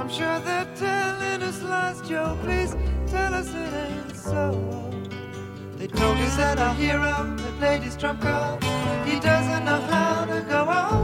I'm sure they're telling us lies, Joe. Please tell us it ain't so. They told us that our hero that played his trump card, he doesn't know how to go on.